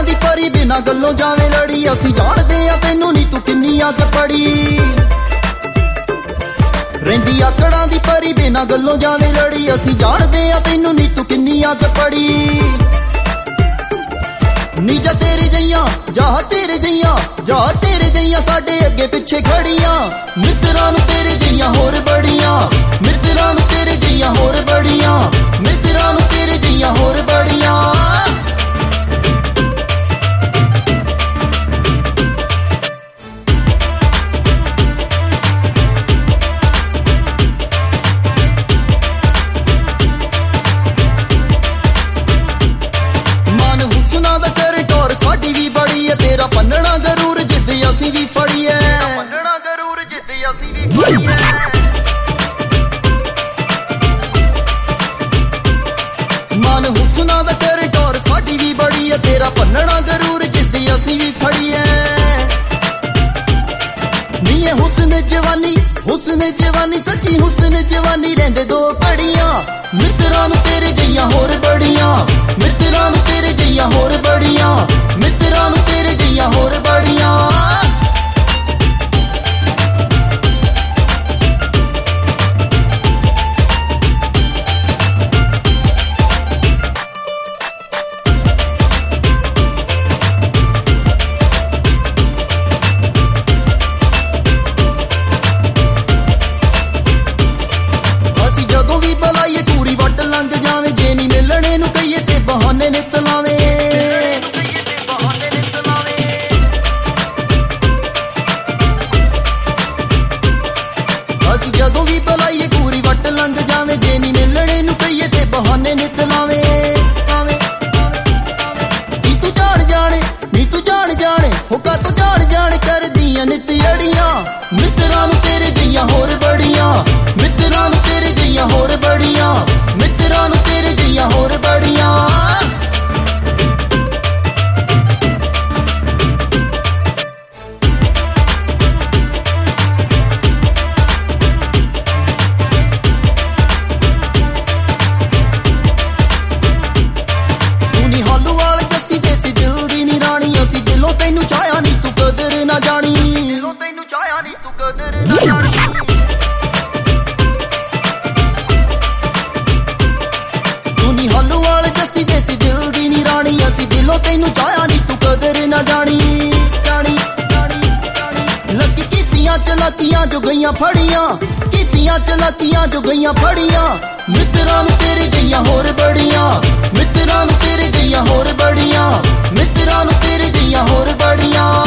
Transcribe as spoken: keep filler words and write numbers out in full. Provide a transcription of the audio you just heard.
ਦੀ ਪਰੀ ਬਿਨਾ ਗੱਲੋਂ ਜਾਵੇਂ ਲੜੀ। ਅਸੀਂ ਜਾਣਦੇ ਆ ਤੈਨੂੰ ਨੀ ਤੂੰ ਕਿੰਨੀ ਅੱਗ ਪੜੀ। ਰਹਿੰਦੀ ਆਕੜਾਂ ਦੀ ਪਰੀ ਬਿਨਾ ਗੱਲੋਂ ਜਾਵੇਂ ਲੜੀ। ਅਸੀਂ ਜਾਣਦੇ ਆ ਤੈਨੂੰ ਨੀ ਤੂੰ ਕਿੰਨੀ ਅੱਗ ਪੜੀ। ਨੀ ਜਾ ਤੇਰੇ ਜਈਆਂ ਜਾ ਤੇਰੇ ਜਈਆਂ ਜਾ ਤੇਰੇ ਜਈਆਂ ਸਾਡੇ ਅੱਗੇ ਪਿੱਛੇ ਖੜੀਆਂ। ਮਿੱਤਰਾਂ ਨੂੰ ਤੇਰੇ ਜਈਆਂ ਹੋਰ ਬੜੀਆਂ। ਮਿੱਤਰਾਂ ਨੂੰ ਤੇਰੇ ਜਈਆਂ ਹੋਰ ਬੜੀਆਂ। ਮਿੱਤਰਾਂ ਨੂੰ ਤੇਰੇ ਜਈਆਂ ਹੋਰ ਬੜੀਆਂ। ਸਾਡੀ ਵੀ ਬੜੀ ਐ ਤੇਰਾ ਪੰਨਣਾ ਜ਼ਰੂਰ ਜਿੱਦ ਅਸੀਂ ਵੀ ਫੜੀ ਐ। ਪੰਨਣਾ ਜ਼ਰੂਰ ਜਿੱਦ ਅਸੀਂ ਵੀ ਫੜੀ ਐ। ਮਨ ਹੁਸਨਾ ਦਾ ਤੇਰੇ ਟੋਰ ਸਾਡੀ ਵੀ ਬੜੀ ਐ ਤੇਰਾ ਪੰਨਣਾ ਜ਼ਰੂਰ ਜਿੱਦ ਅਸੀਂ ਵੀ ਫੜੀ ਐ। ਨੀ ਇਹ ਹੁਸਨ ਜਵਾਨੀ ਹੁਸਨ ਜਵਾਨੀ ਸੱਚੀ ਹੁਸਨ ਜਵਾਨੀ ਰਹਿੰਦੇ ਦੋ ਘੜੀਆਂ। ਮਿੱਤਰਾਂ ਨੂੰ ਤੇਰੇ ਜਈਆਂ ਹੋਰ ਬੜੀਆਂ। ਮਿੱਤਰਾਂ ਨੂੰ ਤੇਰੇ ਜਈਆਂ ਹੋਰ ਬੜੀਆਂ। ਮਿੱਤਰਾਂ ਨੂੰ ਤੇਰੇ ਜਈਆਂ ਹੋਰ ਬੜੀਆਂ। ਅਸੀਂ ਜਦੋਂ ਵੀ ਬੁਲਾਈਏ ਪੂਰੀ ਵੱਟ ਲੰਘ ਜਾਵੇ। ਜੇ ਨੀ ਮਿਲਣੇ ਨੂੰ ਕਹੀਏ ਤੇ ਬਹਾਨੇ ਨਿੱਤ ਲਾਵੇ। ਅਸੀਂ ਜਦੋਂ ਵੀ ਬੁਲਾਈਏ ਪੂਰੀ ਵੱਟ ਲੰਘ ਜਾਵੇ। ਜੇ ਨੀ ਮਿਲਣੇ ਨੂੰ ਕਹੀਏ ਤੇ ਬਹਾਨੇ ਨਿੱਤ ਲਾਵੇ। ਨੀ ਤੂੰ ਜਾਣ ਜਾਣੇ ਨੀ ਤੂੰ ਜਾਣ ਜਾਣੇ ਹੁਕਾ ਤੂੰ ਜਾਣ ਜਾਣ ਕਰਦੀਆਂ ਨਿੱਤ ਅੜੀਆਂ। ਮਿੱਤਰਾਂ ਨੂੰ ਤੇਰੇ ਜਈਆਂ ਹੋਰ ਬੜੀਆਂ। ਮਿੱਤਰਾਂ ਨੂੰ ਤੇਰੇ ਜਈਆਂ ਹੋਰ ਬੜੀਆਂ। ਮਿੱਤਰਾਂ ਨੂੰ ਤੇਰੇ ਜਈਆਂ ਹੋਰ ਬੜੀਆਂ। ਤੈਨੂੰ ਚਾਹਿਆ ਨੀ ਤੂੰ ਕਦਰ ਨਾ ਜਾਣੀ। ਦਿਲੋਂ ਤੈਨੂੰ ਚਾਹਿਆ ਨੀ ਤੂੰ ਕਦਰ ਨਾ ਜਾਣੀ। ਤੂੰ ਨੀ ਹਲਵਾਲ ਜੱਸੀ ਜੈਸੀ ਦਿਲ ਦੀ ਨੀ ਰਾਣੀ। ਅਸੀਂ ਦਿਲੋਂ ਤੈਨੂੰ ਚਾਹਿਆ ਨੀ ਤੂੰ ਕਦਰ ਨਾ ਜਾਣੀ। ਜਾਣੀ ਜਾਣੀ ਲੱਗੀ ਕੀਤੀਆਂ ਚਲਾਤੀਆਂ ਜੋ ਗਈਆਂ ਫੜੀਆਂ। ਕੀਤੀਆਂ ਚਲਾਤੀਆਂ ਜੋ ਗਈਆਂ ਫੜੀਆਂ। ਮਿੱਤਰਾਂ ਨੂੰ ਤੇਰੇ ਜਈਆਂ ਹੋਰ ਬੜੀਆਂ। ਮਿੱਤਰਾਂ ਨੂੰ ਤੇਰੇ ਜਈਆਂ ਹੋਰ ਬੜੀਆਂ। ਮਿੱਤਰਾਂ ਨੂੰ ਤੇਰੇ ਜਈਆਂ ਹੋਰ ਬੜੀਆਂ।